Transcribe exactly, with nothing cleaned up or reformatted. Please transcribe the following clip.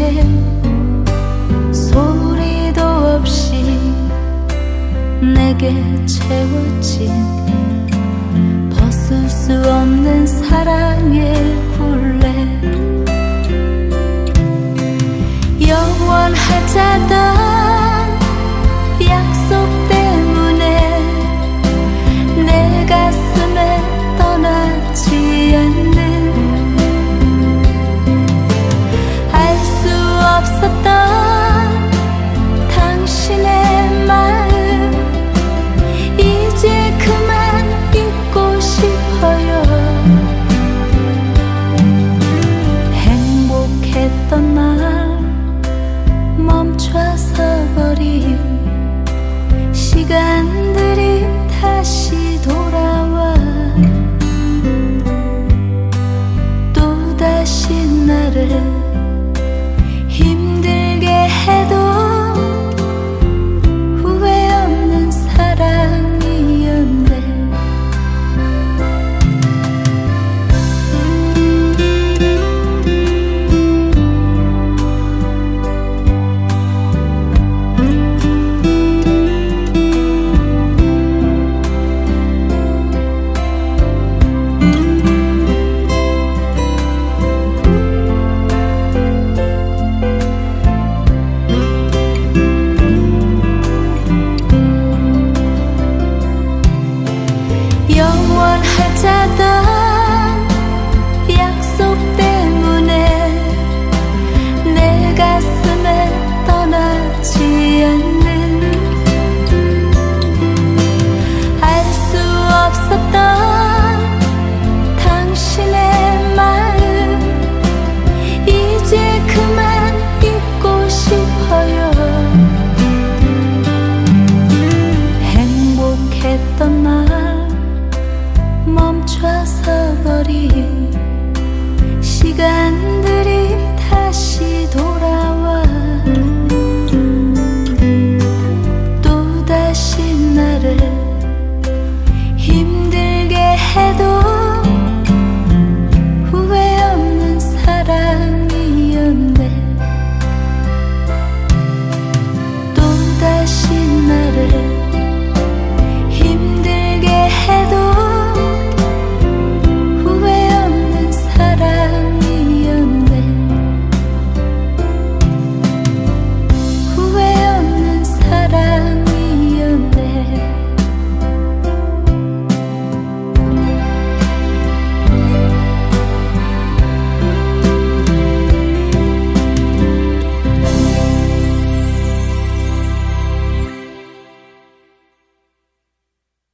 시계 소리도 없이 내게 채워진 벗을 수 없는 사랑의 굴레 영원하자던 약속 때문에 내 가슴에 떠나지 않는 알 수 없었던 당신의 마음 이제 그만 잊고 싶어요. 행복했던 날 멈춰서 버린 시간들이 다시 돌아와 또다시 나를 힘들게 해도 후회 없는 사랑이었네. 영원하자던 약속 때문에 내 가슴에 떠나지 않는 알 수 없었던 당신의 마음 이제 그만 잊고 싶어요. 행복했던 날 멈춰서 버린 시간들이 다시 돌아와 또다시 나를